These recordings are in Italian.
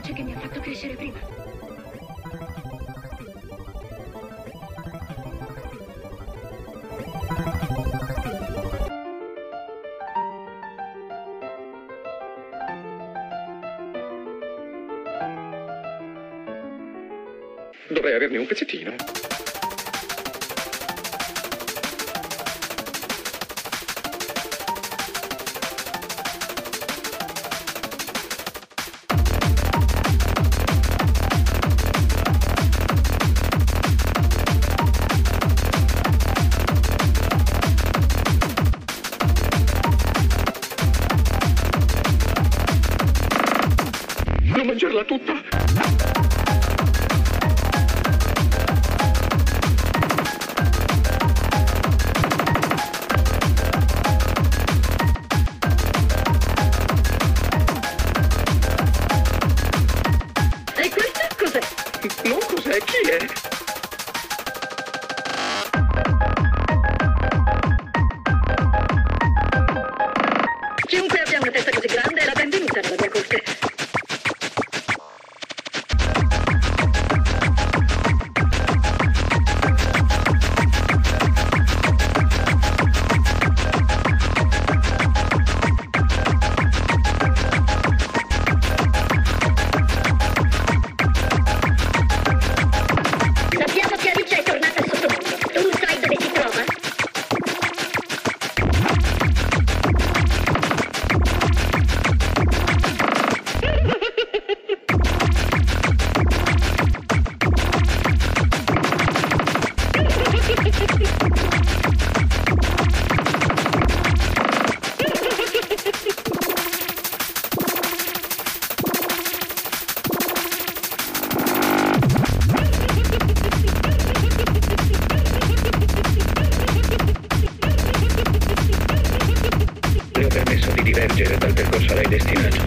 voce che mi ha fatto crescere prima. Dovrei averne un pezzettino. Non mangiarla tutta. Non cos'è? Chi è? Chiunque abbia una testa così grande è la benvenuta nella mia corte. L'abbiamo chiariccia è tornata al sottomondo. Tu sai dove si trova? Le ho permesso di divergere dal percorso a lei destinato.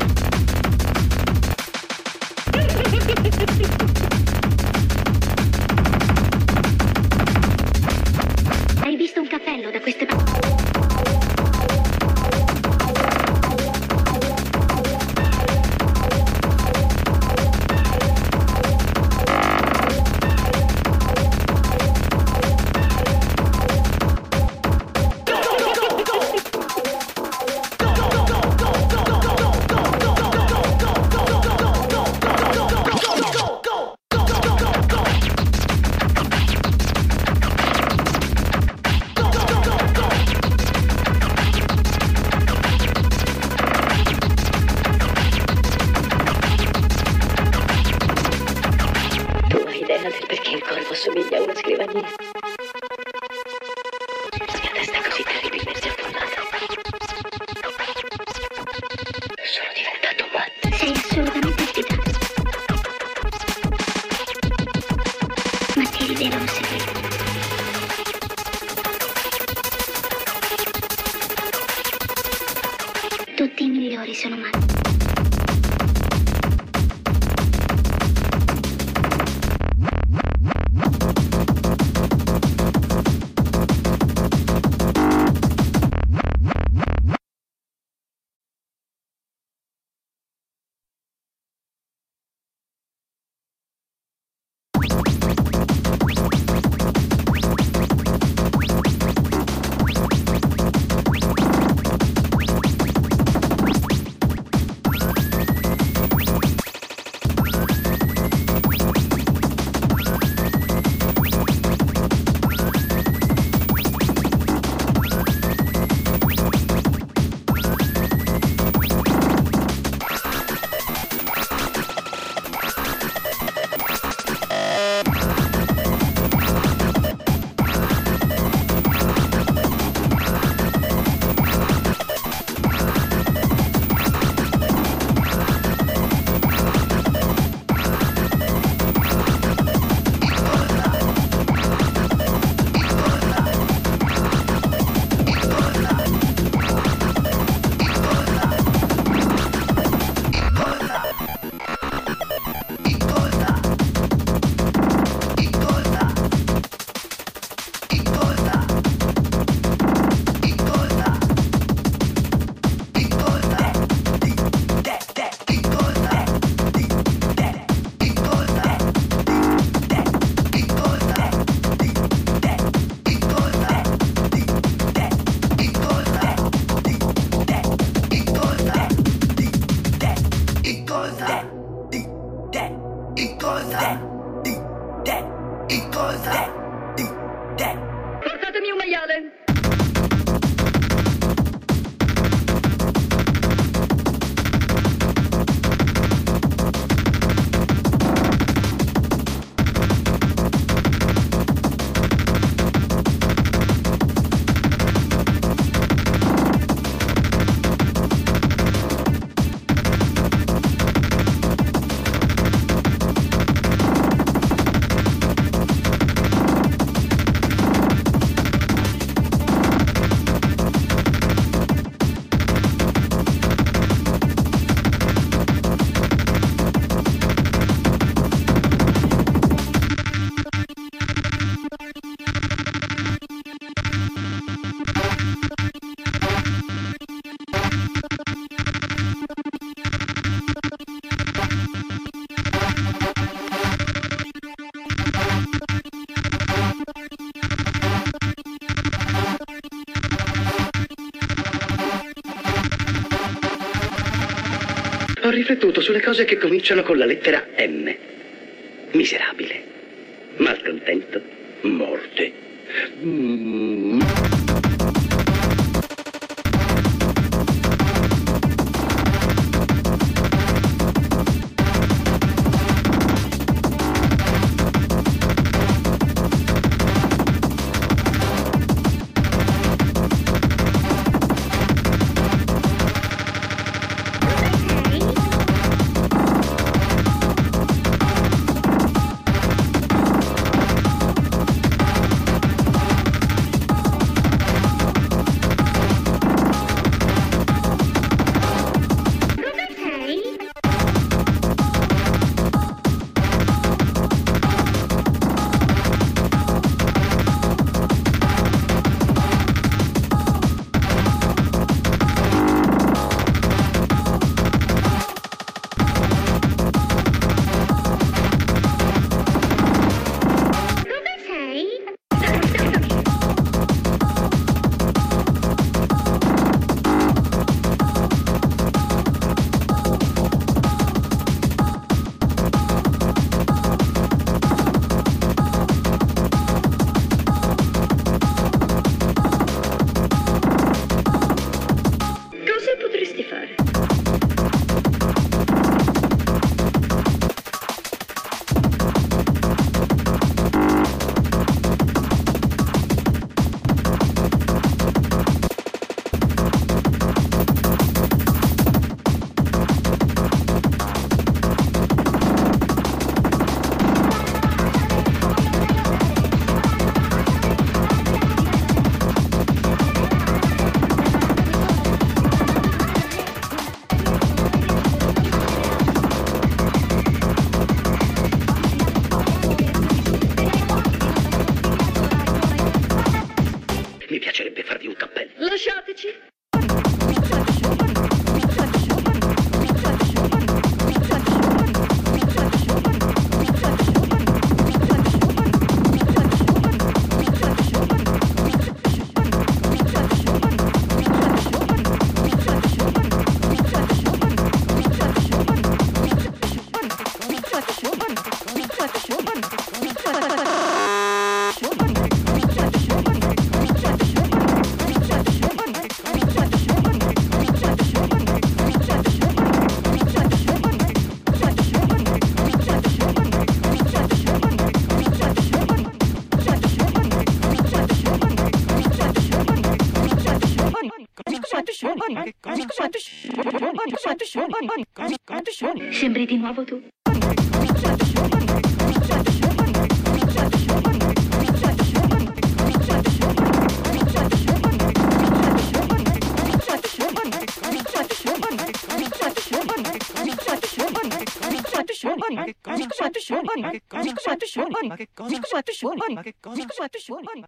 Hai visto un cappello da queste parti? Perché il corpo somiglia a una scrivania. La mia testa è così terribilmente affollata. Sono diventato matto. Sei assolutamente fida. Ma ti rivelo un segreto. Tutti i migliori sono matti. Portatemi un maiale. Ho riflettuto sulle cose che cominciano con la lettera M. Miserabile, malcontento, morte. Mi piacerebbe farvi un cappello. Lasciateci. Sembri di nuovo tu.